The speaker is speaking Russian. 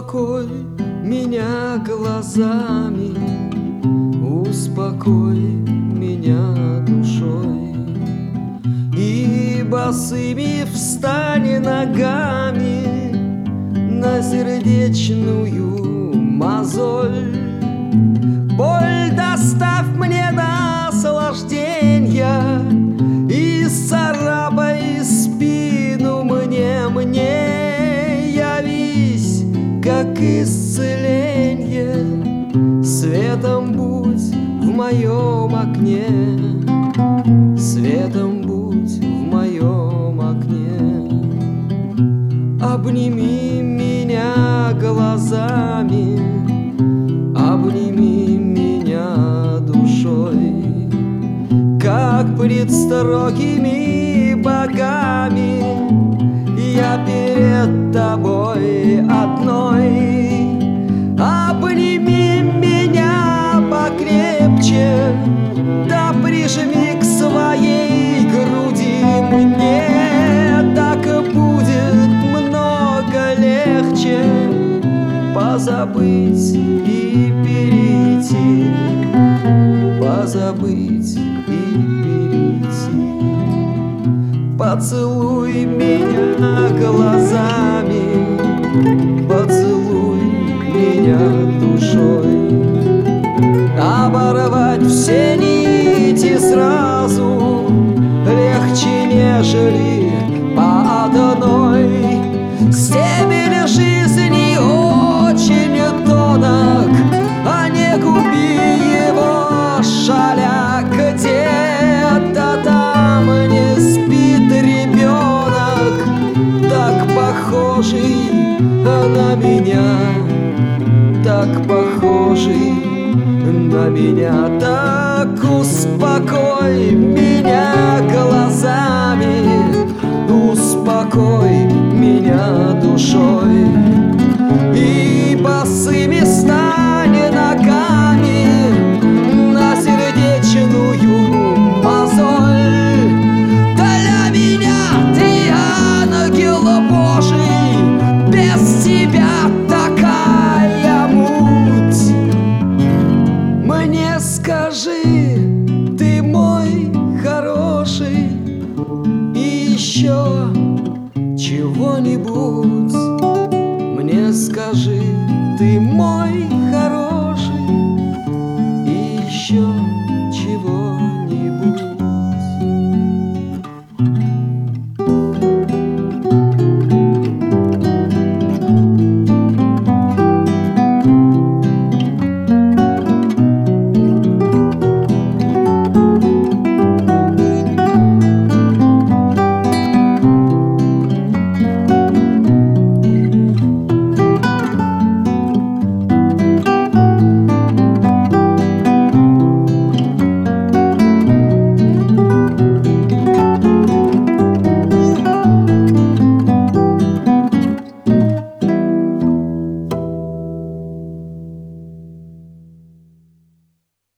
Успокой меня глазами, успокой меня душой, и босыми встань ногами на сердечную мозоль. Боль доставь мне наслажденья и царапай спину мне явись, как исцеление, светом будь в моем окне, светом будь в моем окне. Обними меня глазами, обними меня душой, как пред строгими богами я перед тобой одной. Обними меня покрепче, да прижми к своей груди мне, так будет много легче позабыть и перейти, позабыть и перейти. Поцелуй меня глазами, поцелуй меня душой. Оборвать все нити сразу легче, нежели по одной. Стебель жизни очень тонок, а не губи его, шаля, где-то там не спит ребенок, так похожий на меня, так похожий на меня. Так успокой меня глазами, успокой меня душой, и босыми стань ногами на сердечную мозоль. Для меня ты ангел Божий, без тебя такая муть. Мне скажи, ты мой хороший, и еще чего-нибудь. Мне скажи, ты мой